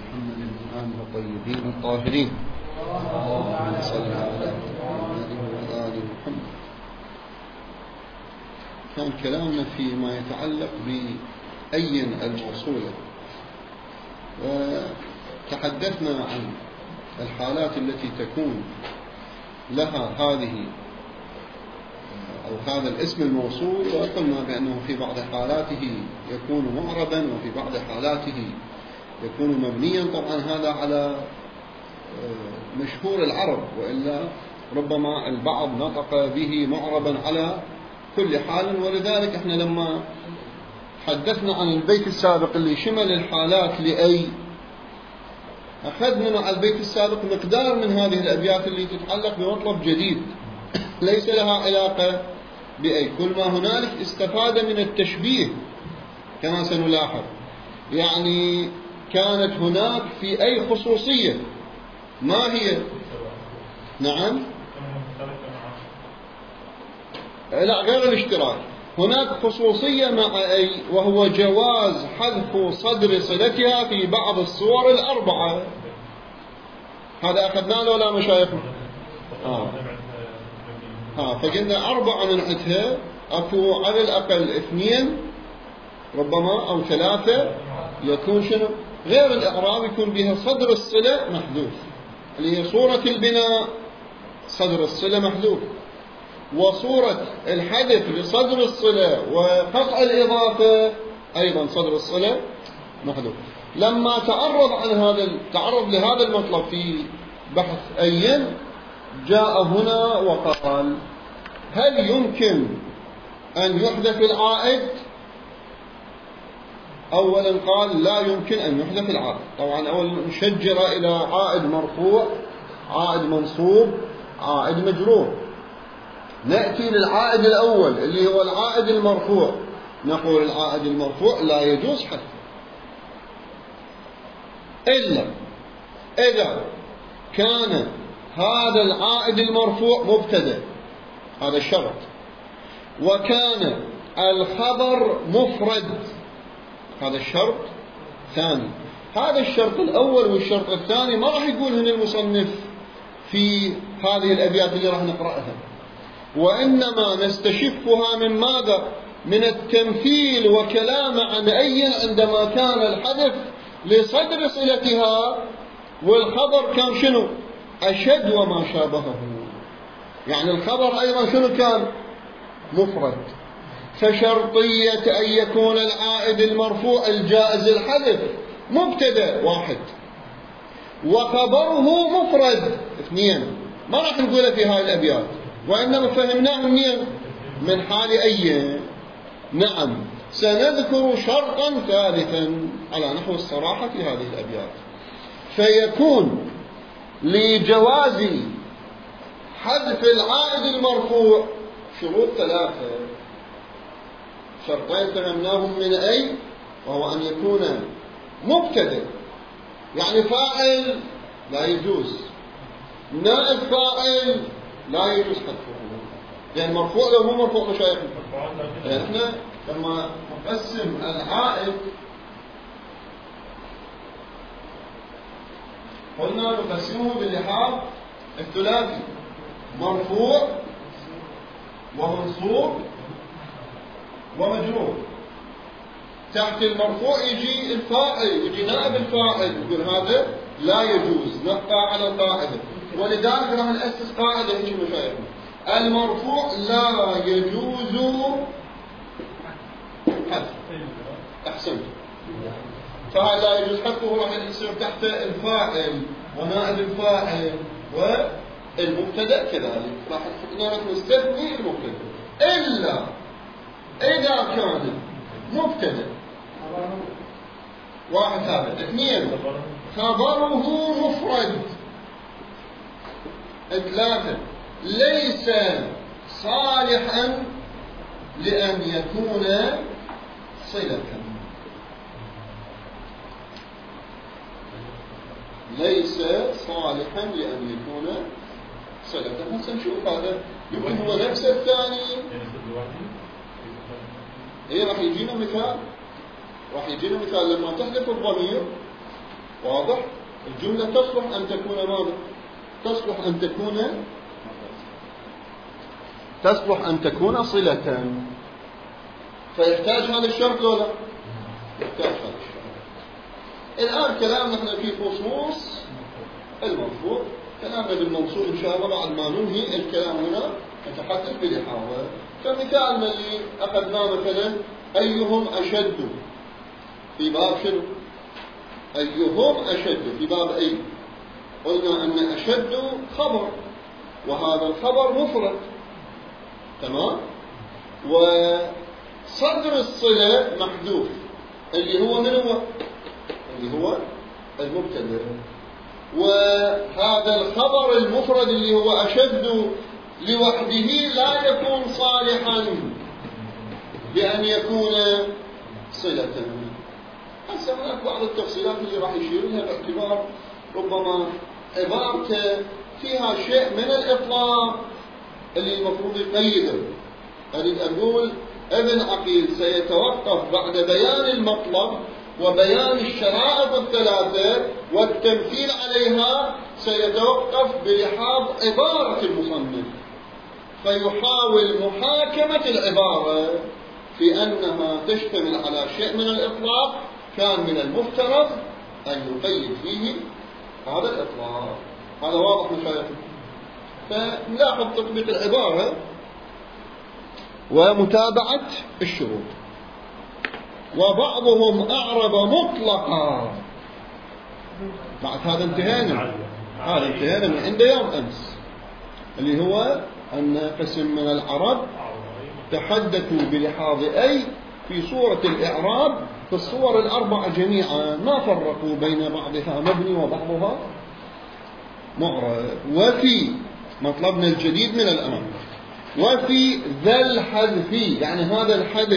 محمد وآله الطيبين الطاهرين. اللهم صل على محمد وآل محمد. كان كلامنا فيما يتعلق بأين الموصولة، وتحدثنا عن الحالات التي تكون لها هذه أو هذا الاسم الموصول، وقلنا بأنه في بعض حالاته يكون معربا وفي بعض حالاته يكون مبنيا. طبعا هذا على مشهور العرب، وإلا ربما البعض نطق به معربا على كل حال. ولذلك احنا لما حدثنا عن البيت السابق اللي شمل الحالات لأي، أخذنا مع البيت السابق مقدار من هذه الأبيات اللي تتعلق بمطلب جديد ليس لها علاقة بأي. كل ما هنالك استفاد من التشبيه كما سنلاحظ، يعني كانت هناك في أي خصوصية. ما هي؟ نعم، لا، غير الاشتراك. هناك خصوصية مع أي، وهو جواز حذف صدر صلتها في بعض الصور الأربعة. هذا أخذنا له ولا مشايخنا؟ فقلنا أربعة ننعتها، أكو على الأقل 2 ربما أو 3 يكون شنو؟ غير الإعراب يكون بها صدر الصلة محذوف، اللي هي صورة البناء صدر الصلة محذوف، وصورة الحذف لصدر الصلة وقطع الإضافة أيضا صدر الصلة محذوف. لما تعرض لهذا المطلب في بحث أين، جاء هنا وقال: هل يمكن أن يحذف العائد؟ أولا قال لا يمكن أن يحذف العائد. طبعا أولا نشجر إلى عائد مرفوع، عائد منصوب، عائد مجرور. نأتي للعائد الأول اللي هو العائد المرفوع، نقول العائد المرفوع لا يجوز حذفه إلا إذا كان هذا العائد المرفوع مبتدأ، هذا الشرط، وكان الخبر مفرد، هذا الشرط ثاني. هذا الشرط الأول والشرط الثاني ما راح يقول هنا المصنف في هذه الأبيات اللي راح نقرأها، وإنما نستشفها من ماذا؟ من التمثيل وكلام عن أي عندما كان الحذف لصدر صلتها والخبر كان شنو؟ أشد وما شابهه. يعني الخبر أيضا شنو كان؟ مفرد. فشرطية أن يكون العائد المرفوع الجائز الحذف مبتدأ 1 وخبره مفرد 2، ما راح نقوله في هاي الأبيات، وإنما فهمناه من حال أي. نعم، سنذكر شرطا ثالثا على نحو الصراحة في هذه الأبيات. فيكون لجواز حذف العائد المرفوع شروط 3، شرطين فهمناهم من أي، وهو أن يكون مبتدأ، يعني فاعل لا يجوز، نائب فاعل لا يجوز حذفه، يعني مرفوع لو مو مرفوع مشايخنا. احنا لما نقسم العائد قلنا نقسمه باللحاظ الثلاثي: مرفوع ومنصوب ومجرور. تحت المرفوع يجي الفاعل، يجي نائب الفاعل، يقول هذا لا يجوز، نبقى على القاعدة. ولذلك راح نأسس قاعدة هيك مشايخنا: المرفوع لا يجوز حذف. أحسنت. فهذا لا يجوز حذفه راح يصير تحت الفاعل ونائب الفاعل والمبتدأ كذلك، راح نستثني المبتدأ إلا إذا كان مبتدأ 1 ثابت، 2 خبره مفرد، 3 ليس صالحا لأن يكون صلة. ليس صالحا لأن يكون صلة. هسه نشوف هذا يمكن هو نفس الثاني. راح يجينا مثال لما تحذف الضمير واضح؟ الجملة تصلح أن تكون ماذا؟ تصلح أن تكون صلة. فيحتاج هذا الشرط ولا لا؟ يحتاج هذا الشرط. الآن كلام نحن في خصوص المرفوع، كلامنا بالموصول إن شاء الله بعد ما ننهي الكلام هنا نتحدث بالإحاضة. كمثال الذي أخذناه مثلا أيهم أشد في باب شنو؟ أيهم أشد في باب أي؟ قلنا أن أشد خبر، وهذا الخبر مفرد، تمام؟ وصدر الصلة محذوف اللي هو من هو؟ اللي هو المبتدأ. وهذا الخبر المفرد اللي هو أشد لوحده لا يكون صالحا بأن يكون صلة. هسه هناك بعض التفصيلات اللي راح يشير لها باعتبار ربما عبارته فيها شيء من الإطلاق اللي المفروض يقيده. أريد أقول ابن عقيل سيتوقف بعد بيان المطلب وبيان الشرائط الثلاثة والتمثيل عليها، سيتوقف بلحاظ عبارة المصنف، فيحاول محاكمة العبارة في أنها تشتمل على شيء من الإطلاق كان من المفترض أن يقيد فيه هذا الإطلاق. هذا واضح مشايخنا؟ فنلاحظ تطبيق العبارة ومتابعة الشروط. وبعضهم أعرب مطلقا. بعد هذا انتهينا، من عند يوم أمس، اللي هو أن قسم من العرب تحدثوا بلحاظ أي في صورة الإعراب في الصور الأربعة جميعا، ما فرقوا بين بعضها مبني وبعضها معرب. وفي مطلبنا الجديد من الأمر، وفي ذا الحذف، يعني هذا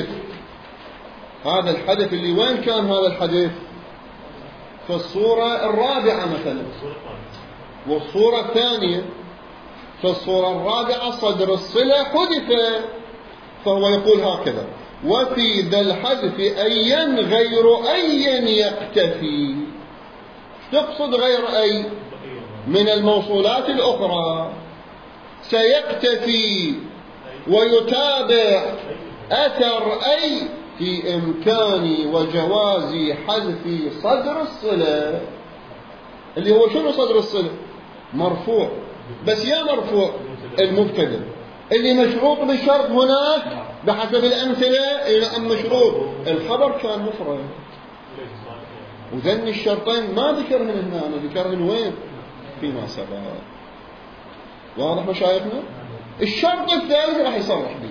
الحذف اللي وين كان هذا الحذف؟ في الصورة الرابعة مثلا، والصورة الثانية. في الصورة الرابعة صدر الصلة حذف، فهو يقول هكذا: وفي ذا الحذف أيا غير أيا يقتفي. تقصد غير أي من الموصولات الأخرى، سيقتفي ويتابع أثر أي في إمكان وجواز حذف صدر الصلة، اللي هو شنو صدر الصلة؟ مرفوع، بس يا مرفوع المبتدأ اللي مشروط بالشرط هناك بحسب الأمثلة إلى أن مشروط الخبر كان مفرد، وذن الشرطين ما ذكرهن هنا، أنا ذكرهن وين؟ فيما سبق. واضح مشايخنا؟ الشرط الثالث راح يصرح به.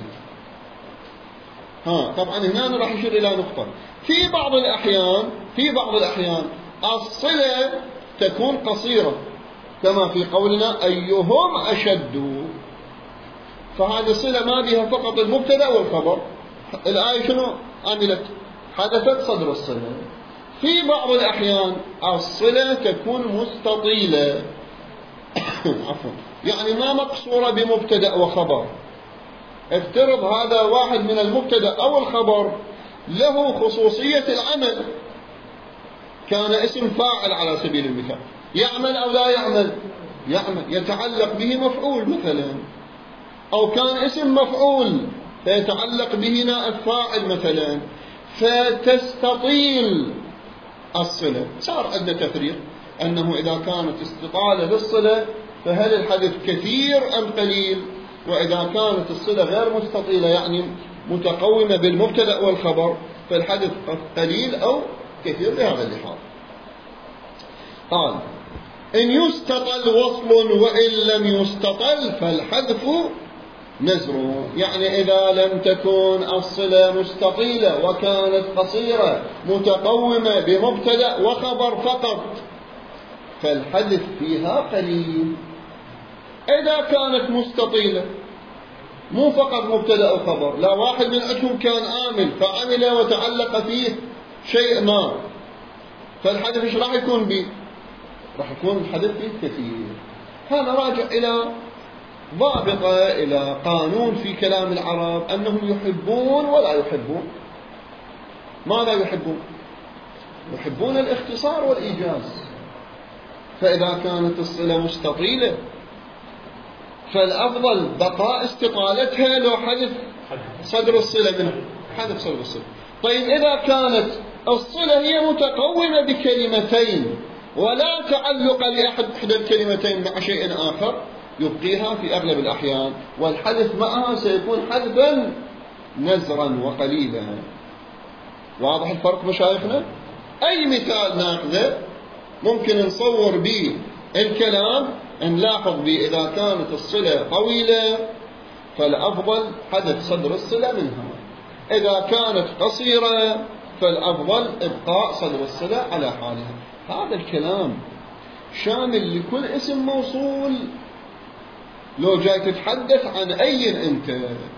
طبعا هنا راح يشير إلى نقطة: في بعض الأحيان الصلة تكون قصيرة، كما في قولنا أيهم أشد، فهذه الصلة ما بها فقط المبتدأ والخبر. الآية شنو عملت؟ حدثت صدر الصلة. في بعض الأحيان الصلة تكون مستطيلة عفوا، يعني ما مقصورة بمبتدأ وخبر. افترض هذا واحد من المبتدأ أو الخبر له خصوصية العمل، كان اسم فاعل على سبيل المثال، يعمل أو لا يعمل؟ يعمل، يتعلق به مفعول مثلا، أو كان اسم مفعول فيتعلق به نائب فاعل مثلا، فتستطيل الصلة. صار عندنا تفريق أنه إذا كانت استطالة للصلة فهل الحذف كثير أم قليل؟ وإذا كانت الصلة غير مستطيلة يعني متقومة بالمبتدأ والخبر فالحذف قليل أو كثير بهذا اللحاظ. قال: إن يستطل وصل وإن لم يستطل فالحذف نزر. يعني إذا لم تكن الصلة مستطيلة وكانت قصيرة متقومة بمبتدأ وخبر فقط فالحذف فيها قليل. إذا كانت مستطيلة مو فقط مبتدأ وخبر، لا، واحد من عندهم كان عامل فعمل وتعلق فيه شيء ما، فالحذف ايش راح يكون به؟ راح يكون الحذف فيه كثير. هذا راجع إلى ضابطة، إلى قانون في كلام العرب أنهم يحبون ولا يحبون. ماذا يحبون؟ يحبون الاختصار والإيجاز. فإذا كانت الصلة مستطيلة فالأفضل بقاء استطالتها لو حذف صدر الصلة منها، حذف صدر الصلة. طيب إذا كانت الصلة هي متقومة بكلمتين ولا تعلق لأحد إحدى الكلمتين مع شيء آخر، يبقيها في أغلب الأحيان، والحذف معها سيكون حذفا نزرا وقليلا. واضح الفرق مشايخنا؟ أي مثال ناخذه ممكن نصور به الكلام، نلاحظ به إذا كانت الصلة طويلة فالأفضل حذف صدر الصلة منها، إذا كانت قصيرة فالأفضل إبقاء صدر الصلة على حالها. هذا الكلام شامل لكل اسم موصول. لو جاي تتحدث عن أي أنت،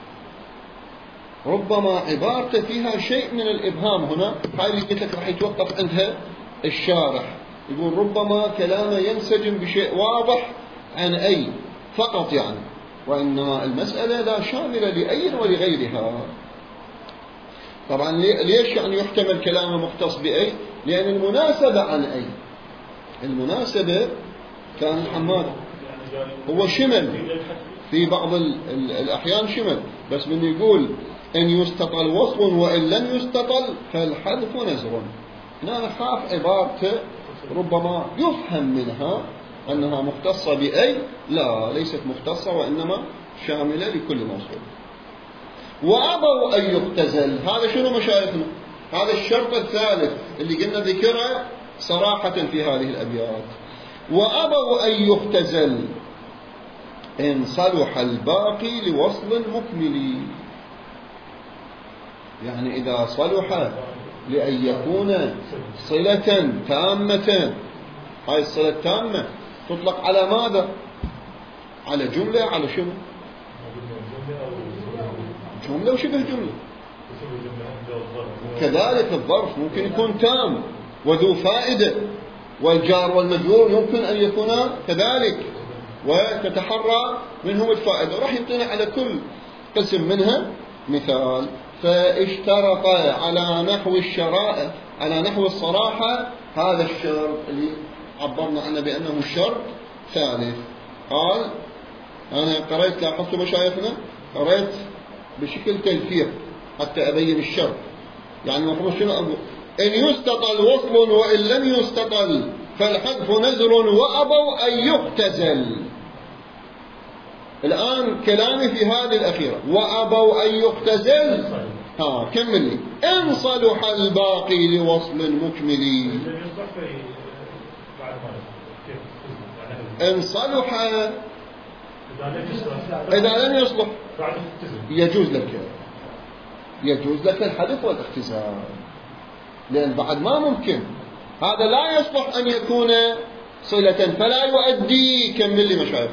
ربما عبارته فيها شيء من الإبهام. هنا هاي اللي قلت لك راح يتوقف عندها الشارح، يقول ربما كلامه ينسجم بشيء واضح عن أي فقط يعني، وإنما المسألة لا شاملة لأي ولغيرها. طبعا ليش يعني يحتمل كلامه مختص بأي؟ لأن المناسبة عن أي، المناسبة كان حماد هو شمل في بعض الأحيان شمل، بس من يقول إن يستطل وصف وإن لم يستطل فالحذف نزر. هنا نخاف عبارته ربما يفهم منها أنها مختصة بأي، لا ليست مختصة وإنما شاملة لكل موصول. وأبوا أن يختزل، هذا شنو مشايخنا؟ هذا الشرط الثالث اللي قلنا ذكره صراحة في هذه الأبيات. وأبوا أن يختزل إن صلح الباقي لوصل مكمل، يعني إذا صلح لأن يكون صلة تامة. هاي الصلة التامة تطلق على ماذا؟ على جملة، على شنو؟ جملة وشبه جملة. كذلك الظرف ممكن يكون تام وذو فائدة، والجار والمجرور يمكن أن يكونا كذلك وتتحرى منهم الفائدة. راح يعطينا على كل قسم منها مثال. فاشترط على نحو الشرائع، على نحو الصراحة، هذا الشرط اللي عبرنا عنه بأنه الشرط ثالث. قال أنا قرأت، لاحظتوا مشايخنا قرأت بشكل تلفيق حتى أبين الشرط. يعني المفروض شنو أقول؟ إن يستطل وصل وإن لم يستطل فالحذف نزر وأبوا أن يختزل. الآن كلامي في هذه الأخيرة، وأبوا أن يختزل. كمل لي. إن صلح الباقي لوصل مكمل. إن صلح إذا لم يصلح يجوز لك الحذف والاختزال، لأن بعد ما ممكن هذا لا يصلح أن يكون صلة، فلا يؤدي، كمل لي مشايخ،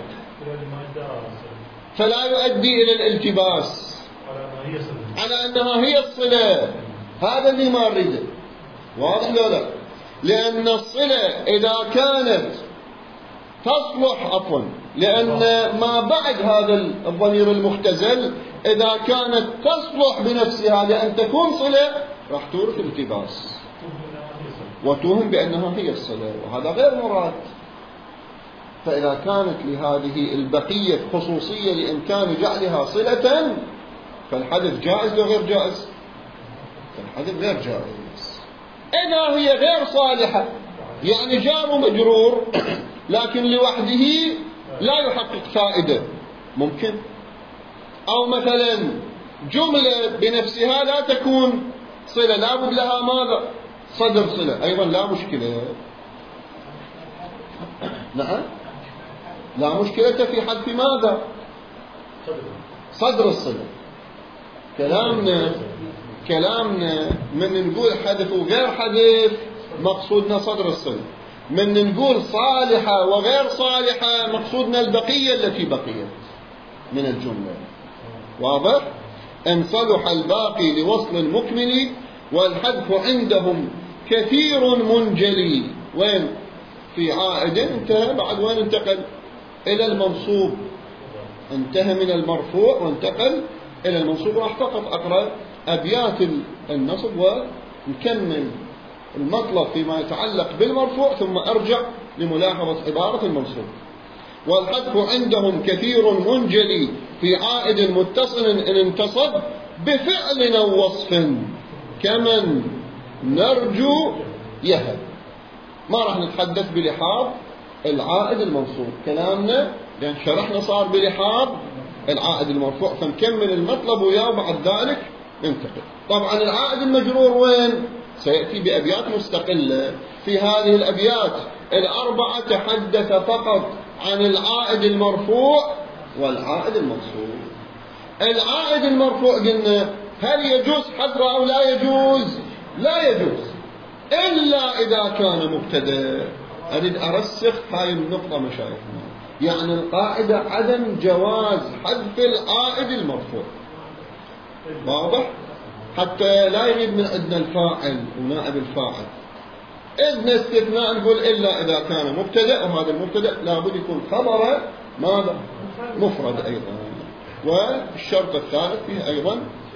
فلا يؤدي إلى الالتباس على أنها هي الصلة. هذا اللي ما نريده. واضح لو لا؟ لأن الصلة إذا كانت تصلح لأن ما بعد هذا الضمير المختزل إذا كانت تصلح بنفسها لأن تكون صلة راح تورث التباس وتوهم بأنها هي الصلة، وهذا غير مراد. فإذا كانت لهذه البقية خصوصية لإمكان جعلها صلة فالحذف جائز أو غير جائز؟ الحذف غير جائز. إذا هي غير صالحة، يعني جار مجرور لكن لوحده لا يحقق فائدة، ممكن. أو مثلا جملة بنفسها لا تكون صلة، لا بد لها ماذا؟ صدر صلة، أيضا لا مشكلة. نعم، لا مشكلة في حذف ماذا؟ صدر الصلة. كلامنا من نقول حذف وغير حذف مقصودنا صدر الصلة، من نقول صالحة وغير صالحة مقصودنا البقية التي بقيت من الجملة. واضح؟ إن صلح الباقي لوصل مكمل والحذف عندهم كثير منجلي. وين؟ في عائد انتهى، بعد وين انتقل؟ إلى المنصوب. انتهى من المرفوع وانتقل إلى المنصوب. راح فقط أقرأ أبيات النصب ونكمل المطلب فيما يتعلق بالمرفوع ثم أرجع لملاحظة عبارة الموصول. والحذف عندهم كثير منجلي في عائد متصل إن انتصب بفعل أو وصف كمن نرجو يهب. ما راح نتحدث بلحاظ العائد الموصول، كلامنا لأن شرحنا صار بلحاظ العائد المرفوع، فنكمل المطلب وياه وبعد ذلك ننتقل. طبعا العائد المجرور وين؟ سيأتي بأبيات مستقلة. في هذه الأبيات الأربعة تحدث فقط عن العائد المرفوع والعائد الموصول. العائد المرفوع قلنا هل يجوز حذفه أو لا يجوز؟ لا يجوز إلا إذا كان مبتدأ. أريد أرسخ هاي النقطة مشايخنا، يعني القاعدة عدم جواز حذف العائد المرفوع، واضح؟ حتى لا يغيب من عندنا الفاعل ونائب الفاعل. إذن استثناء نقول إلا إذا كان مبتدأ، وهذا المبتدأ لابد يكون خبره ماذا؟ مفرد أيضا. والشرط الثالث فيه أيضا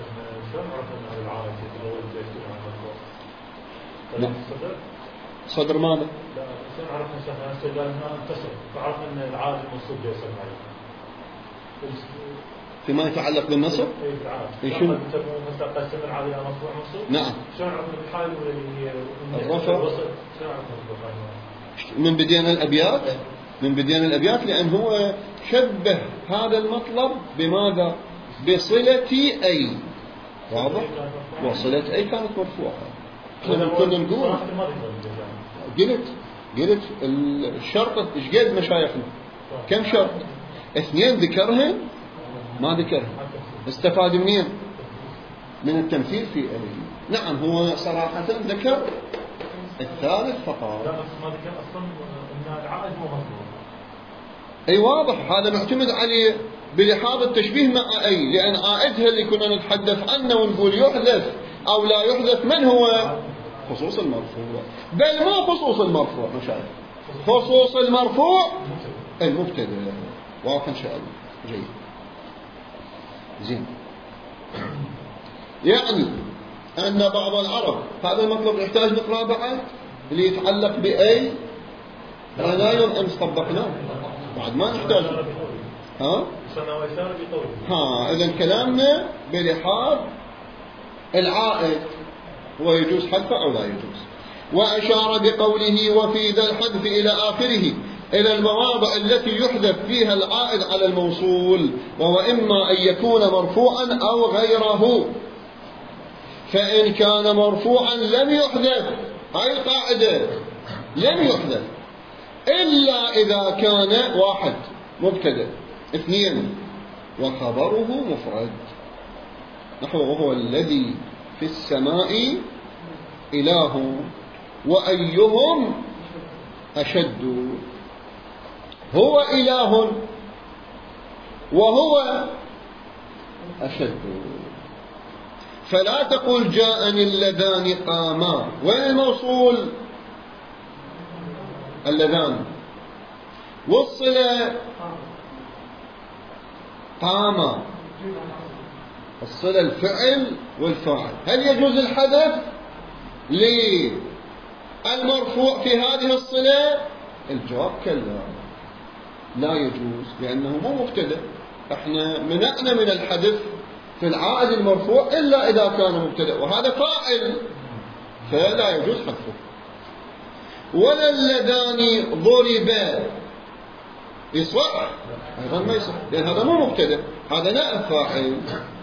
صدر ماذا؟ لا عرفنا شيخنا ما انتصر، فعرفنا ان العائد المنصوب ليس عليه فيما يتعلق بالنصب. اي شنو؟ مثلا قسم العائد الى مرفوع منصوب. نعم. شلون عرفنا بالحال اللي هي الرفع؟ من بدينا الابيات، من بدينا الابيات، لان هو شبه هذا المطلب بماذا؟ بصلة أي. واضح؟ وصلة أي كانت مرفوعة. كنا نقول قلت الشرط ايش قد مشايخنا؟ كم شرط؟ 2 ذكرهن ما ذكرهن. استفاد منين؟ من التمثيل في أي. نعم هو صراحة ذكر الثالث فقط. لا بس ما ذكر أصلا أن العائد مو مضبوط. أي واضح، هذا معتمد عليه بلحاظ التشبيه مع أي، لأن عائدها اللي كنا نتحدث عنه ونقول يحذف أو لا يحذف من هو؟ خصوص المرفوع. بل ما خصوص المرفوع مشايخ، خصوص المرفوع المبتدأ. واضح إن شاء الله. جيد زين. يعني أن بعض العرب، هذا المطلب يحتاج نقرأ بعد اللي يتعلق بأي غنايم أمس طبقناه، بعد ما نحتاج. إذن كلامنا بلحاظ العائد هو يجوز حذفه أو لا يجوز. وأشار بقوله وفي ذا الحذف إلى آخره إلى المواضع التي يحذف فيها العائد على الموصول، وهو إما أن يكون مرفوعا أو غيره. فإن كان مرفوعا لم يحذف، هاي القاعدة لم يحذف إلا إذا كان 1 مبتدأ، 2 وخبره مفرد، نحو وهو الذي في السماء إله وأيهم أشد. هو إله وهو أشد. فلا تقول جاءني اللذان قاما. وين الموصول؟ اللذان. والصلة قاما، الصلة الفعل والفاعل. هل يجوز الحذف للمرفوع في هذه الصلة؟ الجواب كلا، لا يجوز، لأنه مو مبتدأ. احنا منعنا من الحذف في العائد المرفوع إلا إذا كان مبتدأ، وهذا فاعل فلا يجوز حذفه. ولا اللذان ضربا يصح؟ أيضا ما يصح، لأن هذا مو مبتدأ، هذا نائب فاعل.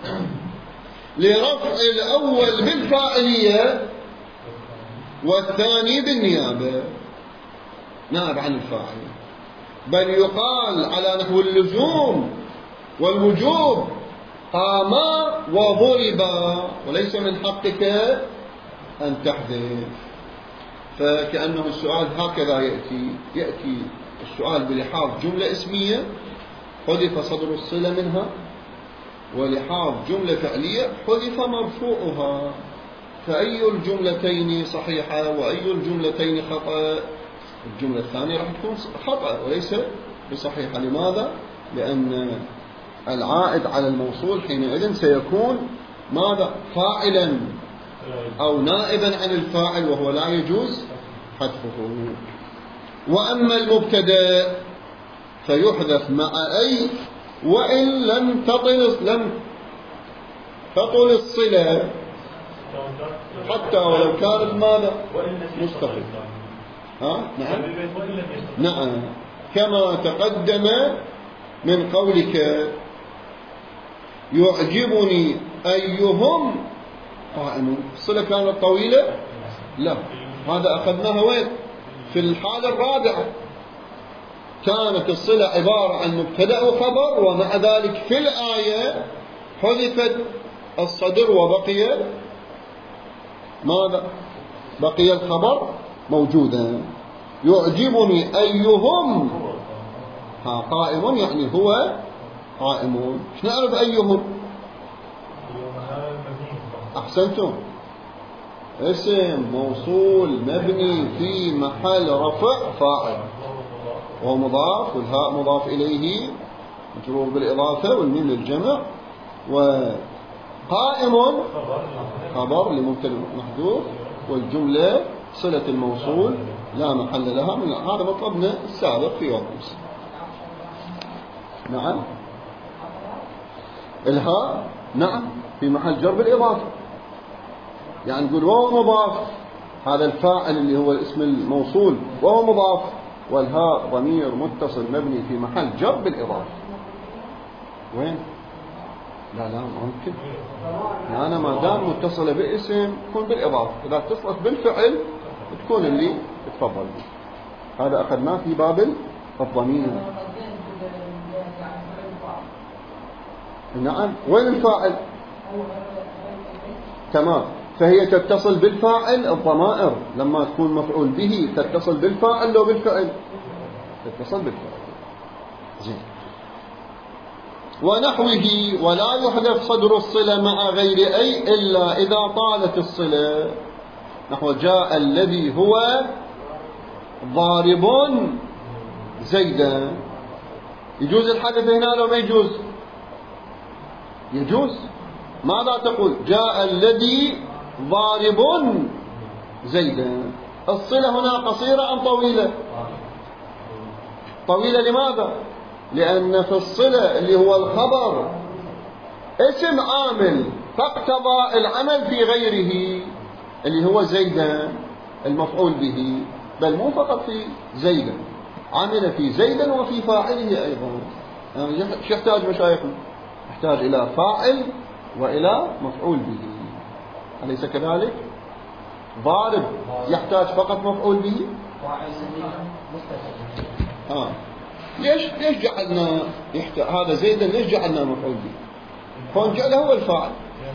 لرفع الأول بالفاعلية والثاني بالنيابة، نائب عن الفاعل. بل يقال على نحو اللزوم والوجوب قاما وضربا، وليس من حقك أن تحذف. فكأنه السؤال هكذا يأتي السؤال بلحاظ جملة اسمية حذف صدر الصلة منها، ولحاظ جملة فعلية حذف مرفوعها، فأي الجملتين صحيحة وأي الجملتين خطأ؟ الجملة الثانية راح تكون خطأ وليس بصحيحة. لماذا؟ لأن العائد على الموصول حينئذ سيكون ماذا؟ فاعلا، أو نائبا عن الفاعل وهو لا يجوز حذفه. وأما المبتدأ فيحذف مع أي وإن لم تطل الصلة، حتى ولو كان ماذا مستقل. نعم نعم، كما تقدم من قولك يعجبني أيهم قائم. الصلة كانت طويلة؟ لا، هذا أخذناها وين؟ في الحالة الرابعة كانت الصلة عبارة عن مبتدأ وخبر، ومع ذلك في الآية حذفت الصدر وبقي ماذا؟ بقي الخبر موجودا. يعجبني أيهم قائم، يعني هو قائمون. ايش نعرف أيهم؟ أحسنتم، اسم موصول مبني في محل رفع فاعل، وهو مضاف، والهاء مضاف إليه مجرور بالإضافة، والميم للجمع، وقائم خبر لمبتدأ محذوف، والجملة صلة الموصول لا محل لها من. هذا مطلبنا السابق في يوم أمس. نعم، الهاء نعم في محل جر بالإضافة، يعني نقول وهو مضاف، هذا الفاعل اللي هو الاسم الموصول وهو مضاف، والهاء ضمير متصل مبني في محل جر بالإضافة. وين؟ لا ممكن، يعني أنا ما دام متصلة باسم تكون بالإضافة، إذا اتصلت بالفعل تكون اللي تفضل به. هذا أخذناه في باب الضمير. نعم، وين الفاعل؟ تمام، فهي تتصل بالفاعل. الضمائر لما تكون مفعول به تتصل بالفاعل لو بالفعل تتصل بالفعل. زين. ونحوه ولا يحذف صدر الصلة مع غير أي إلا إذا طالت الصلة، نحو جاء الذي هو ضارب زيدا. يجوز الحذف هنا لو ما يجوز؟ يجوز. ماذا تقول؟ جاء الذي ضارب زيدا. الصلة هنا قصيرة أم طويلة؟ طويلة. لماذا؟ لأن في الصلة اللي هو الخبر اسم عامل، فاقتضى العمل في غيره اللي هو زيدا المفعول به، بل مو فقط في زيدا، عمل في زيدا وفي فاعله أيضا. يعني شو يحتاج مشايخنا؟ يحتاج إلى فاعل وإلى مفعول به، أليس كذلك؟ ضارب يحتاج فقط مفعول به. ليش جعلنا هذا زيدا؟ ليش جعلنا مفعول به؟ كون جعله هو الفاعل.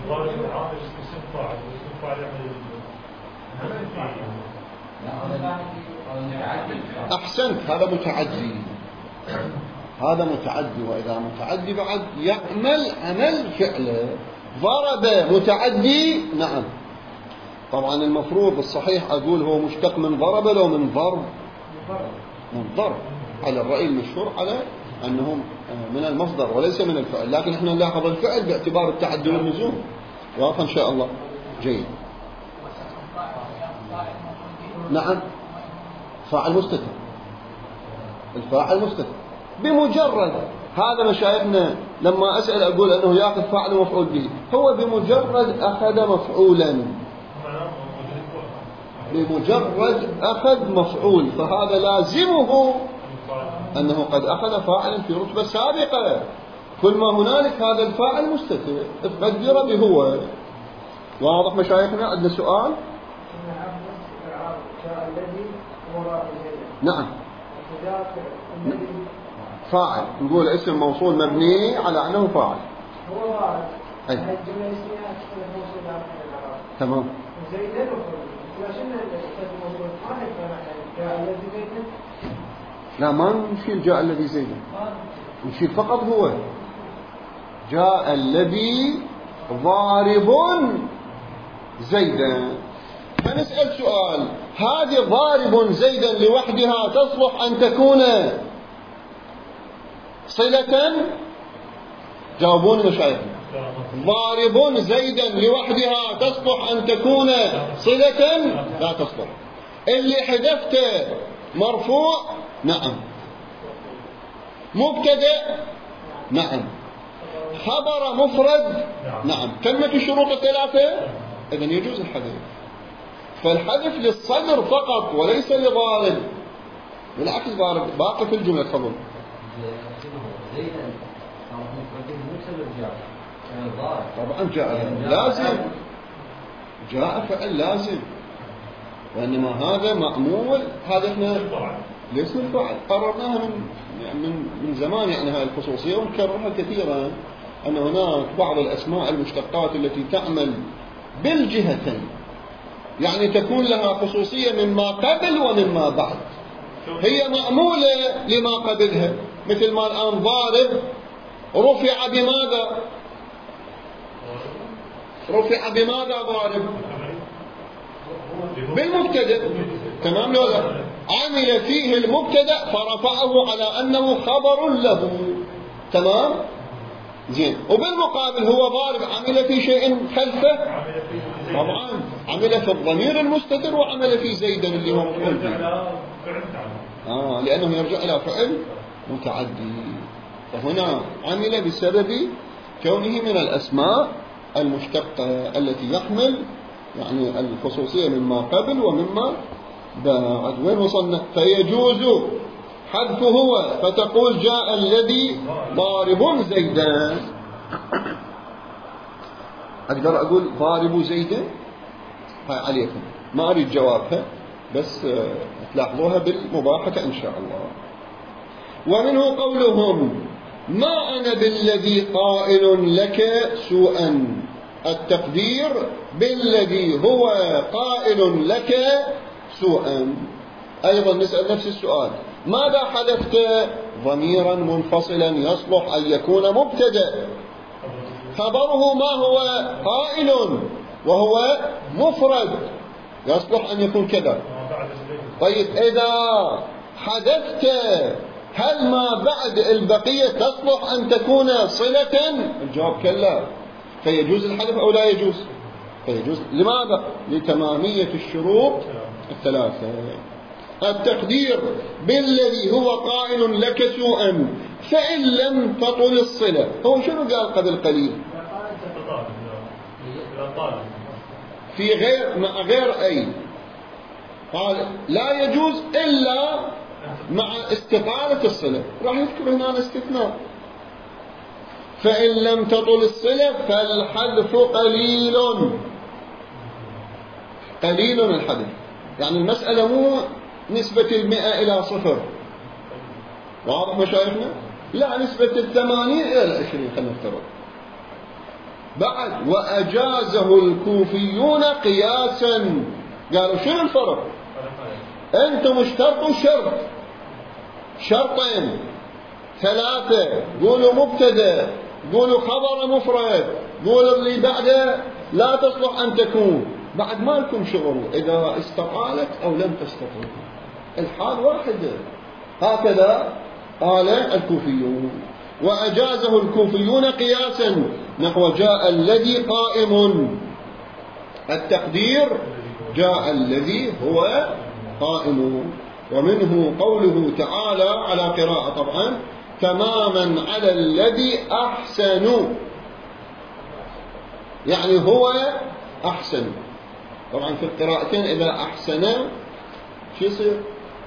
أحسنت، هذا متعدي. هذا متعدي، وإذا متعدي بعد يعمل عمل فعله. ضرب متعدي، نعم. طبعا المفروض الصحيح أقول هو مشتق من ضرب لو من ضرب؟ من ضرب، على الرأي المشهور على أنه من المصدر وليس من الفعل، لكن احنا نلاحظ الفعل باعتبار التعدي واللزوم. واضح إن شاء الله؟ جيد. نعم، فاعل مستتر. الفاعل مستتر بمجرد هذا مشايخنا لما أسأل أقول أنه يأخذ فاعل ومفعول به، هو بمجرد أخذ مفعولا، بمجرد أخذ مفعول، فهذا لازمه أنه قد أخذ فاعلا في رتبة سابقة. كل ما هنالك هذا الفاعل مستتر تقدر بهو. واضح مشايخنا؟ عندنا سؤال؟ نعم، فاعل، نقول اسم موصول مبني على أنه فاعل. أي تمام. لا، ما نشيل جاء الذي زيدا، نشيل فقط هو جاء الذي ضارب زيدا. فنسأل سؤال، هذه ضارب زيدا لوحدها تصلح أن تكون صلة؟ جاوبوني مشايخنا. ضارب زيدا لوحدها تصلح أن تكون صلة؟ لا تصلح. اللي حذفته مرفوع؟ نعم. مبتدأ؟ نعم. خبر مفرد؟ نعم. تمت الشروط الثلاثة؟ إذن يجوز الحذف. فالحذف للصدر فقط وليس لضارب. بالعكس ضارب باقي في الجملة. تفضل. طبعا جاء لازم، جاء فعل لازم، وإنما هذا معمول. هذا احنا ليس الفعل قررناها من زمان، يعني هاي الخصوصية ونكررها كثيرا، أن هناك بعض الأسماء المشتقات التي تعمل بالجهتين، يعني تكون لها خصوصية مما قبل ومما بعد. هي معمولة لما قبلها، مثل ما الآن ضارب رفع بماذا؟ رفع بماذا ضارب؟ بالمبتدأ. تمام ولا؟ عمل فيه المبتدأ فرفعه على أنه خبر له. تمام؟ زين. وبالمقابل هو ضارب عمل في شيء خلفه؟ طبعا عمل في الضمير المستتر وعمل في زيدا اللي هو مفعول به. لأنه يرجع إلى فعل متعدي. فهنا عمل بسبب كونه من الأسماء المشتقة التي يحمل يعني الخصوصية مما قبل ومما بعد. وين وصلنا؟ فيجوز حذف هو، فتقول جاء الذي ضارب زيدا. أقدر أقول ضارب زيدا؟ هاي عليكم، ما أريد جوابها، بس تلاحظوها بالمباحثة إن شاء الله. ومنه قولهم ما أنا بالذي قائل لك سوءا. التقدير بالذي هو قائل لك سوءا. أيضا نسأل نفس السؤال، ماذا حذفت؟ ضميرا منفصلا يصلح أن يكون مبتدأ، خبره ما هو؟ قائل، وهو مفرد يصلح أن يكون كذا. طيب إذا حذفت هل ما بعد البقية تصلح أن تكون صلة؟ الجواب كلا. فيجوز الحذف أو لا يجوز؟ فيجوز. لماذا؟ لتمامية الشروط الثلاثة. التقدير بالذي هو قائل لك سوءا فإن لم تطل الصلة. هو شنو قال قبل قليل؟ في غير مع غير أي، قال لا يجوز إلا مع استطالة الصلة. راح يذكر هنا استثناء. فإن لم تطل الصلة فالحذف قليل. قليل الحذف، يعني المسألة مو نسبة 100 إلى 0. واضح مشايخنا؟ لا، نسبة 80 إلى 20 خلينا نفترض. بعد وأجازه الكوفيون قياسا. قالوا شنو الفرق؟ أنتم اشترطوا شرطين 3، قولوا مبتدأ، قولوا خبر مفرد، قولوا اللي بعده لا تصلح أن تكون. بعد ما لكم شغل إذا استطالت أو لم تستطيع، الحال واحدة. هكذا قال الكوفيون. وأجازه الكوفيون قياسا نحو جاء الذي قائم. التقدير جاء الذي هو قائم. ومنه قوله تعالى على قراءة طبعا تماما على الذي أحسن، يعني هو أحسن. طبعا في القراءتين إذا أحسن شو يصير؟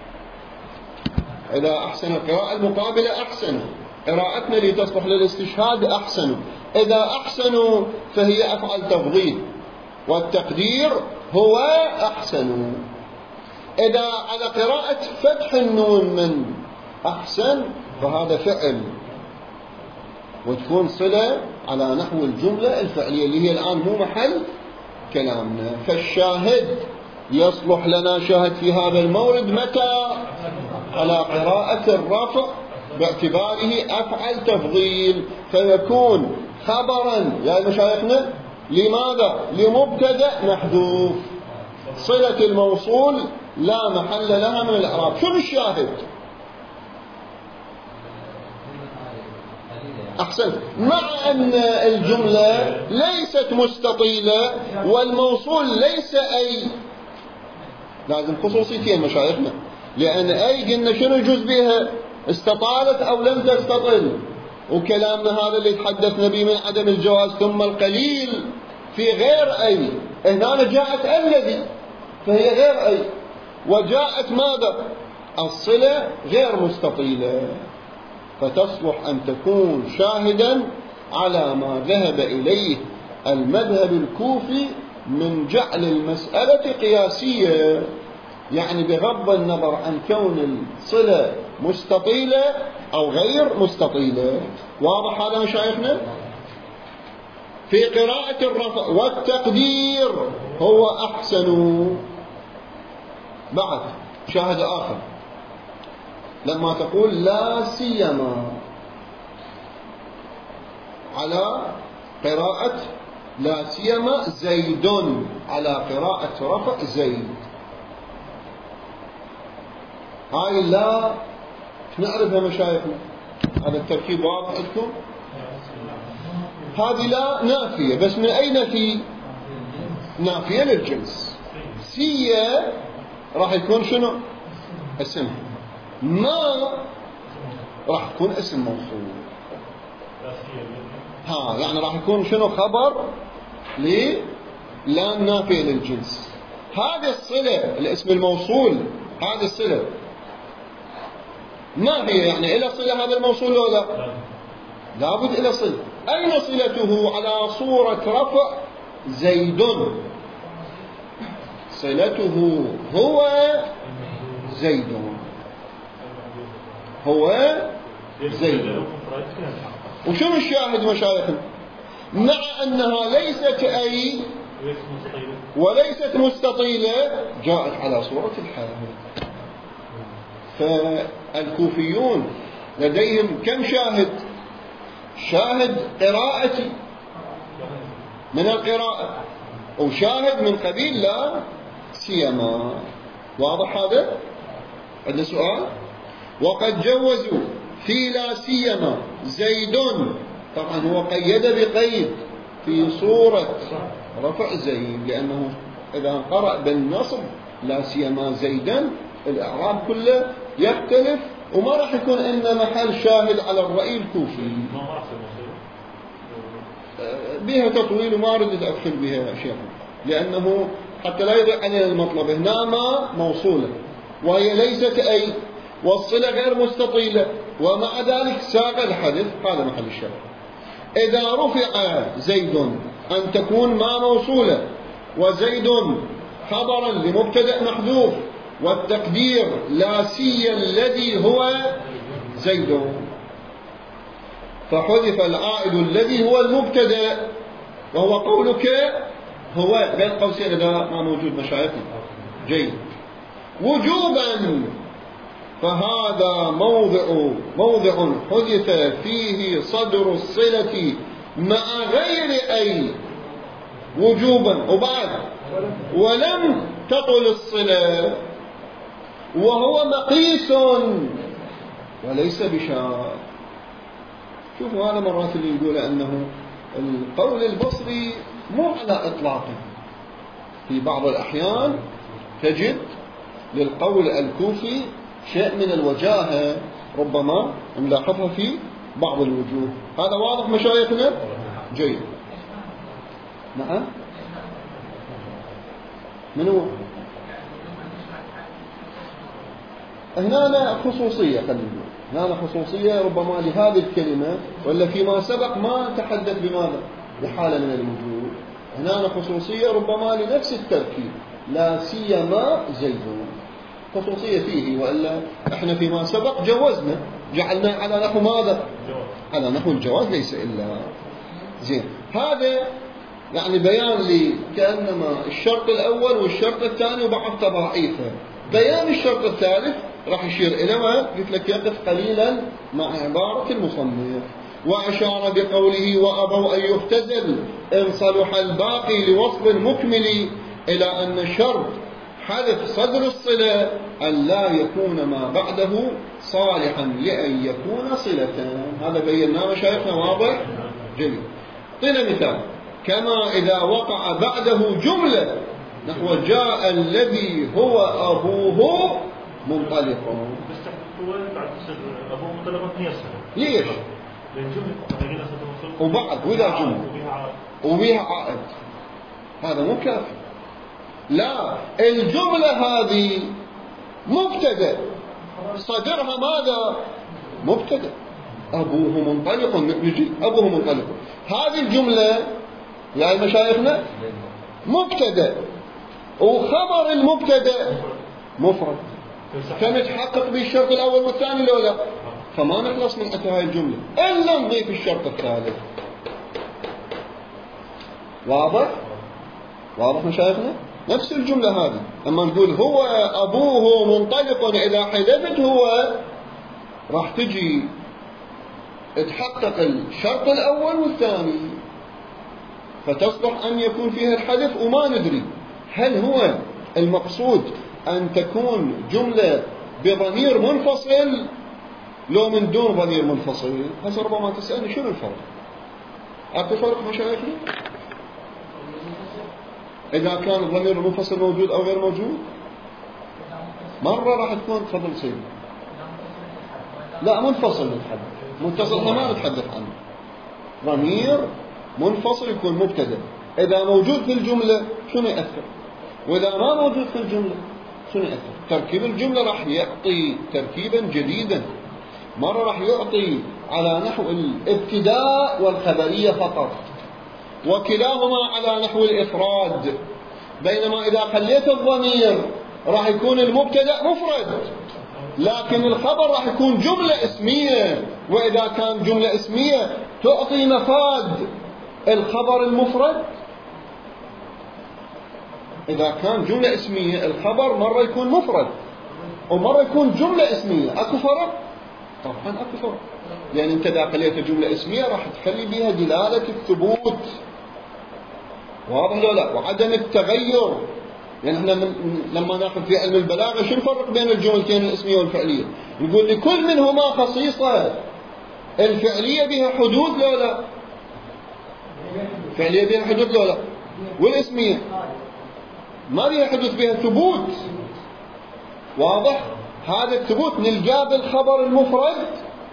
إذا أحسن القراءة المقابلة أحسن. قراءتنا لتصلح للاستشهاد أحسن. إذا أحسنوا فهي أفعل تفضيل، والتقدير هو أحسن. إذا على قراءة فتح النون من أحسن فهذا فعل، وتكون صلة على نحو الجملة الفعلية اللي هي الآن مو محل كلامنا. فالشاهد يصلح لنا شاهد في هذا المورد متى؟ على قراءة الرفع باعتباره أفعل تفضيل، فيكون خبرا يا مشايخنا لماذا؟ لمبتدأ محذوف، صلة الموصول لا محل لها من الإعراب. شو الشاهد؟ أحسن. مع أن الجملة ليست مستطيلة والموصول ليس أي، لازم خصوصيتين مشايخنا، لأن أي قلنا شنو يجوز بها، استطالت أو لم تستطل، وكلامنا هذا اللي تحدثنا به من عدم الجواز. ثم القليل في غير أي، هنا جاءت الذي فهي غير أي، وجاءت ماذا؟ الصلة غير مستطيلة، فتصلح أن تكون شاهدا على ما ذهب إليه المذهب الكوفي من جعل المسألة قياسية، يعني بغض النظر عن كون الصلة مستطيلة أو غير مستطيلة. واضح هذا مشايخنا؟ في قراءة الرفع والتقدير هو أحسن. بعد شاهد آخر لما تقول لا سيما على قراءة لا سيما زيد، على قراءة رفع زيد، هاي لا نعرفها مشايخنا، هذا التركيب واضح لكم؟ هذه لا نافية، بس من أي نفي؟ نافية للجنس. سيا راح يكون شنو؟ اسم. ما راح يكون اسم موصول. يعني راح يكون شنو؟ خبر لا نافية للجنس. هذه الصلة الاسم الموصول، هذه الصلة ما هي يعني إلى صلة هذا الموصول ولا لا؟ لابد إلى صلة. أين صلته؟ على صورة رفع زيد، صلته هو زيد، هو زيد. وشنو الشاهد مشايخنا؟ مع أنها ليست أي وليست مستطيلة، جاءت على صورة الحال. فالكوفيون لديهم كم شاهد؟ شاهد قراءتي من القراءة، وشاهد من قبيل لا سيما. واضح هذا؟ عندنا سؤال. وقد جوزوا في لا سيما زيد، طبعا هو قيد بقيد في صورة رفع زيد، لأنه إذا قرأ بالنصب لا سيما زيدا الإعراب كله يختلف، وما راح يكون إن محل شاهد على الرأي الكوفي. بها تطويل وما ردت أدخل بها شيء، لأنه حتى لا يضيع علينا المطلب. هنا ما موصولة وهي ليست أي، والصلة غير مستطيلة، ومع ذلك ساق الحدث، هذا محل الشاهد. إذا رفع زيد أن تكون ما موصولة، وزيد خبرا لمبتدأ محذوف، والتقدير لا سي الذي هو زيد، فحذف العائد الذي هو المبتدأ، وهو قولك هو بين قوسين إذا ما موجود مشايخنا. جيد. وجوبا فهذا موضع حذف فيه صدر الصلة مع غير أي وجوبا، وبعد ولم تطل الصلة، وهو مقيس وليس بشار. شوفوا هذا مرات اللي يقول أنه القول البصري مو على إطلاقه، في بعض الأحيان تجد للقول الكوفي شيء من الوجاهة، ربما نلاحظها في بعض الوجوه. هذا واضح مشايخنا؟ جيد. نعم. من هو؟ هنا خصوصية، خلينا نقول هنا خصوصية ربما لهذه الكلمة، ولا فيما سبق ما تحدث بماذا؟ بحالة من الوجوه. هنا خصوصية ربما لنفس التركيب لا سيما زيد، خصوصية فيه، وإلا احنا فيما سبق جوزنا، جعلنا على نحو ماذا؟ على نحو الجواز، ليس إلا زين. هذا يعني بيان لي كأنما الشرط الأول والشرط الثاني وبعض تضاعيفه. بيان الشرط الثالث راح يشير إلى ما قلت لك، يقف قليلا مع عبارة المصنف، وأشار بقوله وأبوا أن يختزل إن صلح الباقي لوصف مكمل، إلى أن الشرط حذف صدر الصلة أن لا يكون ما بعده صالحا لأن يكون صلة. هذا بيناه مشايخنا واضح جميل. طينا مثال كما إذا وقع بعده جملة نحو جاء الذي هو أبوه منطلق. بس هو بعد تصير أبوه منطلق ميسر. ليش؟ وبعد ولا جملة وبيها عائد هذا مو كافي. لا، الجملة هذه مبتدأ صدرها ماذا؟ مبتدأ أبوه منطلق. نجي أبوه منطلق، هذه الجملة يا مشايخنا مبتدأ وخبر المبتدأ مفرد، فنتحقق بالشرط الأول والثاني لو لا، فما نخلص من هاي الجملة إلا نضيف الشرط الثالث. واضح؟ واضح مشايخنا؟ نفس الجملة هذه أما نقول هو أبوه منطلق إذا حذفت هو راح تجي تحقق الشرط الأول والثاني، فتصبح أن يكون فيها الحذف وما ندري هل هو المقصود أن تكون جملة بضمير منفصل لو من دون ضمير منفصل. هسه ربما تسألني شنو الفرق؟ أكو فرق مشايخنا؟ إذا كان الضمير المنفصل موجود أو غير موجود؟ مرة راح تكون تفضل سيدي. لا منفصل نتحدث، متصل ما نتحدث عنه. ضمير منفصل يكون مبتدأ إذا موجود في الجملة شنو يأثر، وإذا ما موجود في الجملة شنو يأثر. تركيب الجملة راح يعطي تركيبا جديدا. مرة راح يعطي على نحو الابتداء والخبرية فقط، وكلاهما على نحو الإفراد، بينما إذا خليت الضمير راح يكون المبتدأ مفرد لكن الخبر راح يكون جملة اسمية، وإذا كان جملة اسمية تعطي مفاد الخبر المفرد. إذا كان جملة اسمية الخبر مرة يكون مفرد ومرة يكون جملة اسمية. أكو فرق؟ طبعا أكو فرق، لأن أنت إذا خليت جملة اسمية راح تخلي بها دلالة الثبوت، واضح لو لا، وعدم التغير. يعني احنا لما ناخذ في علم البلاغة شو الفرق بين الجملتين الاسمية والفعلية؟ نقول لكل منهما خصيصة. الفعلية بها حدود لو لا؟ الفعلية بها حدود لو لا؟ والاسمية ما بها حدود، بها ثبوت. واضح؟ هذا الثبوت نلقاه بالخبر المفرد.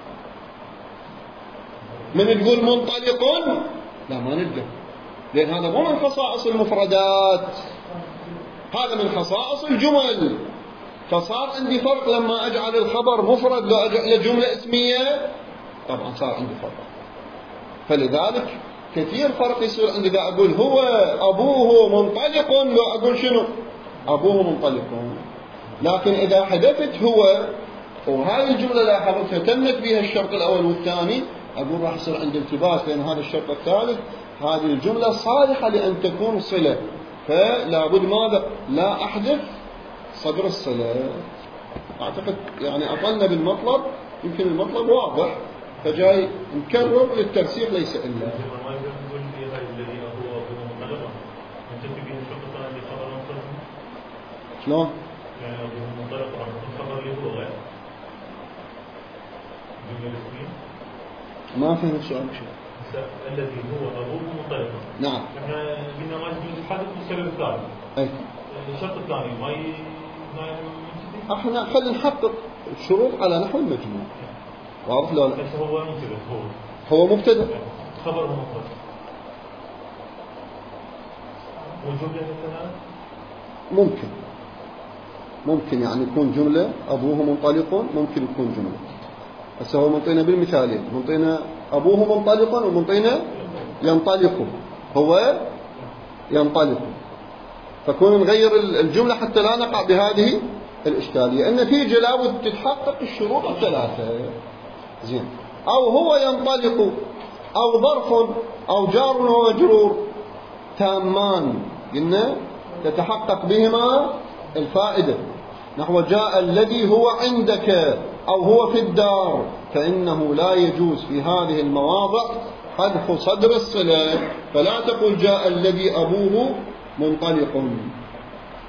من تقول منطلق لا ما نلقاه، لأن هذا مو من خصائص المفردات، هذا من خصائص الجمل. فصار عندي فرق لما أجعل الخبر مفرد لو أجعل جملة اسمية، طبعا صار عندي فرق. فلذلك كثير فرق يصير عندي إذا أقول هو أبوه منطلق لو أقول شنو أبوه منطلق. لكن إذا حذفت هو وهذه الجملة لاحظتها تمت بها الشرط الأول والثاني، أقول راح يصير عندي التباس بين هذا الشرط الثالث. هذه الجملة صالحة لأن تكون صلة، فلا بد ماذا؟ لا أحذف صدر الصلة. أعتقد يعني أطلنا بالمطلب، يمكن المطلب واضح فجاي نكرر للترسيخ ليس إلا. شلون؟ ما فهم السؤال شيء. الذي هو أبوه منطلق. نعم. احنا قلنا ما يجوز الحذف بالسبب الثاني. أي. الشرط الثاني احنا خلينا نحقق الشروط على نحو المجموع. واضح لو لا؟ هو مبتدأ. هو مبتدأ. خبره مفرد. والجملة مثلا ممكن يعني يكون جملة أبوه منطلق، ممكن يكون جملة. هسه هو منطينا بالمثالين، منطينا أبوه منطلق ومنطينا ينطلق. هو ينطلق، فكون نغير الجملة حتى لا نقع بهذه الإشكالية. النتيجة لابد تتحقق الشروط الثلاثة. زين. أو هو ينطلق أو ظرف أو جار ومجرور تامان، قلنا تتحقق بهما الفائدة. نحو جاء الذي هو عندك أو هو في الدار، فإنه لا يجوز في هذه المواضع حذف صدر الصلة، فلا تقل جاء الذي أبوه منطلق.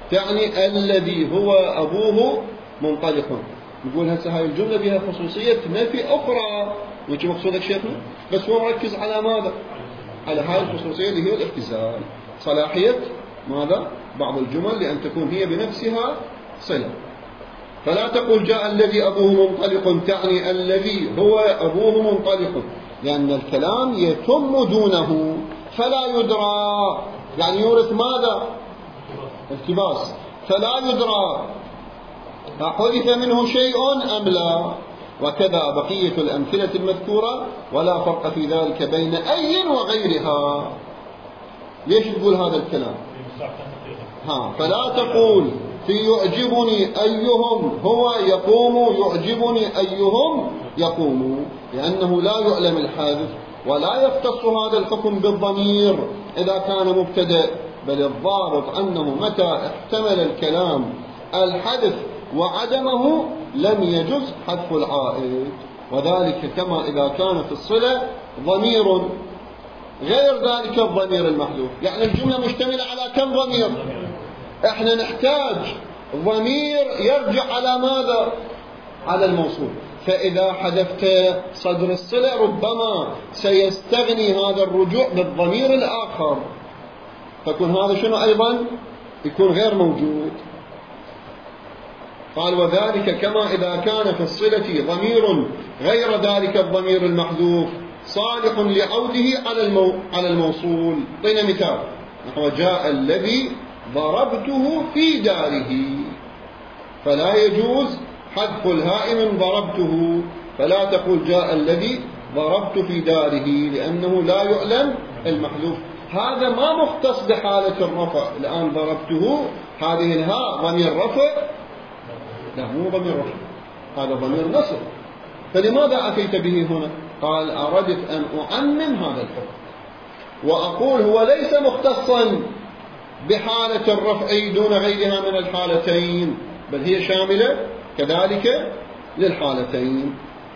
تعني الذي هو أبوه منطلق. نقول هسه هاي الجملة بها خصوصية نفي أخرى، وش مقصودك شيخنا؟ بس هو مركز على ماذا؟ على هاي الخصوصية اللي هي الاختزال، صلاحية ماذا؟ بعض الجمل لأن تكون هي بنفسها صلة. فلا تقول جاء الذي أبوه منطلق تعني الذي هو أبوه منطلق، لأن الكلام يتم دونه فلا يدرى، يعني يورث ماذا؟ التباس. فلا يدرى أحدث منه شيء أم لا. وكذا بقية الأمثلة المذكورة، ولا فرق في ذلك بين أي وغيرها. ليش تقول هذا الكلام؟ فلا تقول في يعجبني أيهم هو يقوم يعجبني أيهم يقوم، لأنه لا يعلم الحادث، ولا يختص هذا الحكم بالضمير إذا كان مبتدأ، بل الضابط أنه متى احتمل الكلام الحدث وعدمه لم يجز حذف العائد، وذلك كما إذا كان في الصلة ضمير غير ذلك الضمير المحذوف. يعني الجملة مشتملة على كم ضمير؟ احنا نحتاج ضمير يرجع على ماذا؟ على الموصول. فإذا حذفت صدر الصلة ربما سيستغني هذا الرجوع بالضمير الآخر، فيكون هذا شنو أيضا؟ يكون غير موجود. قال وذلك كما إذا كان في الصلة ضمير غير ذلك الضمير المحذوف صالح لعوده على الموصول. طينا مثال نحو جاء الذي ضربته في داره، فلا يجوز حذف الهاء من ضربته، فلا تقول جاء الذي ضربت في داره لأنه لا يعلم المحذوف. هذا ما مختص بحالة الرفع. الآن ضربته هذه الهاء ضمير رفع؟ لا، مو ضمير رفع، هذا ضمير نصب. فلماذا أتيت به هنا؟ قال أردت أن أعمم هذا الحكم وأقول هو ليس مختصا بحالة الرفع دون غيرها من الحالتين، بل هي شاملة كذلك للحالتين.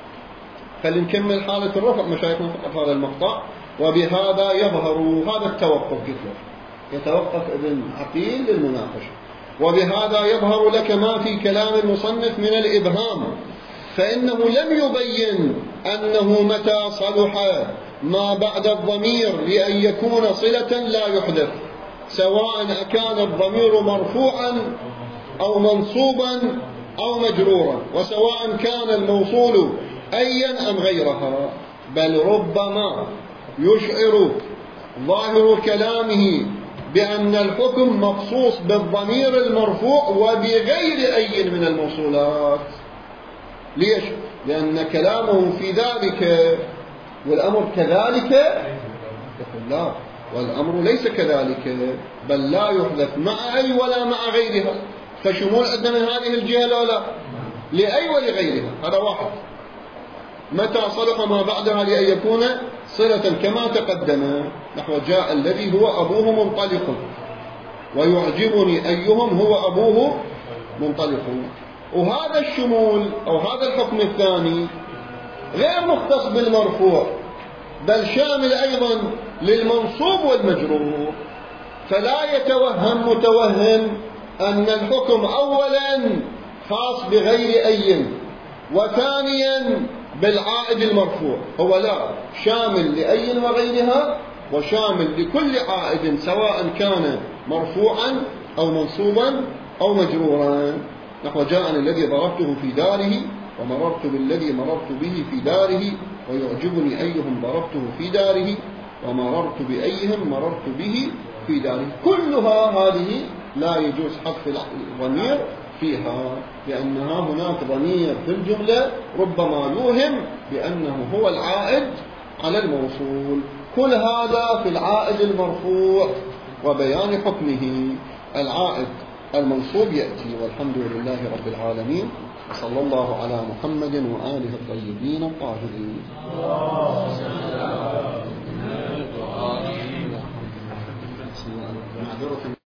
فلنكمل حالة الرفع مشايخنا فقط هذا المقطع. وبهذا يظهر هذا التوقف، قلت يتوقف ابن عقيل للمناقشة. وبهذا يظهر لك ما في كلام المصنف من الإبهام، فإنه لم يبين أنه متى صلح ما بعد الضمير لأن يكون صلة لا يحذف، سواء أكان الضمير مرفوعا أو منصوبا أو مجرورا، وسواء كان الموصول أيا أم غيرها، بل ربما يشعر ظاهر كلامه بأن الحكم مخصوص بالضمير المرفوع وبغير أي من الموصولات. ليش؟ لأن كلامه في ذلك والأمر كذلك. يقول لا، والأمر ليس كذلك، بل لا يحذف مع أي ولا مع غيرها. فشمول عندنا من هذه الجهة لا لا لأي ولغيرها، هذا واحد. متى صلح ما بعدها لأن يكون صلة كما تقدم نحو جاء الذي هو أبوه منطلق ويعجبني أيهم هو أبوه منطلق. وهذا الشمول أو هذا الحكم الثاني غير مختص بالمرفوع، بل شامل أيضا للمنصوب والمجرور. فلا يتوهم متوهم أن الحكم أولا خاص بغير أي، وثانيا بالعائد المرفوع. هو لا، شامل لأي وغيرها، وشامل لكل عائد سواء كان مرفوعا أو منصوبا أو مجرورا. نحو جاءني الذي ضربته في داره ومررت بالذي مررت به في داره ويعجبني أيهم ضربته في داره ومررت بأيهم مررت به في داره. كلها هذه لا يجوز حذف الضمير فيها، لأنها هناك ضمير في الجملة ربما يوهم بأنه هو العائد على الموصول. كل هذا في العائد المرفوع وبيان حكمه. العائد المنصوب يأتي. والحمد لله رب العالمين، وصلى الله على محمد وآله الطيبين الطاهرين.